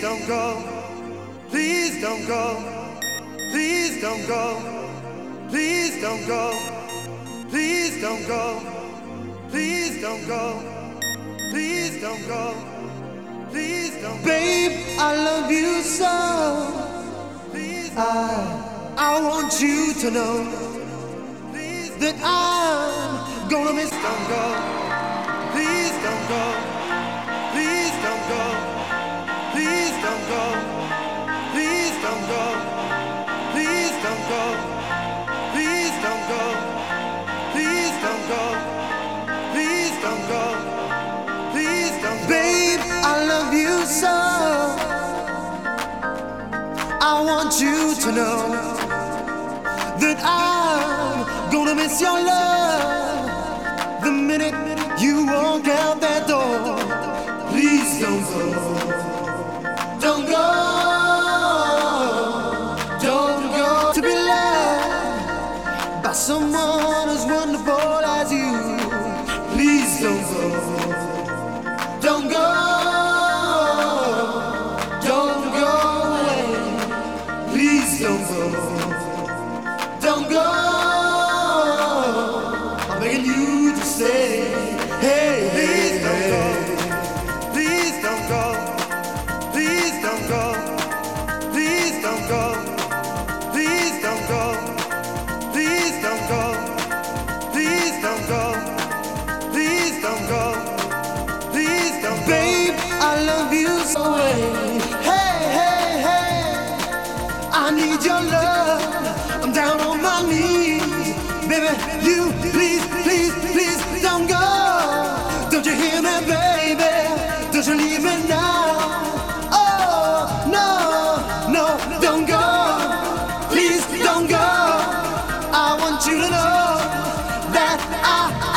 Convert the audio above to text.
don't go. Please don't go. Please don't go. Please don't go. Please don't go. Please don't go. Please don't go. Please don't go. Babe, I love you so. I want you to know that I'm gonna miss. Don't go. Please don't go. Please don't go. Please don't go. Please don't go. Please don't go. Please don't go. Please don't go. Please don't go. Please don't go. Babe, I love you so. I want you to know that I'm gonna miss your love the minute you walk out that door. Please don't go. Don't go. Don't go to be loved by someone as wonderful as you. Please don't go. Don't go. Don't go away. Please don't go. Don't go. I'm begging you to stay. Hey, please don't go. Please don't go. Please don't go. Please don't go. Please don't go. Please don't go. Please don't go. Please don't go. Please don't go. Babe, I love you so. Hey, hey, hey. I need your love. I'm down on my knees. Baby, you please, please, please don't go. Don't you hear me, baby? Don't you leave me now. Oh, no, no, don't go. Please don't go. I want you to know that I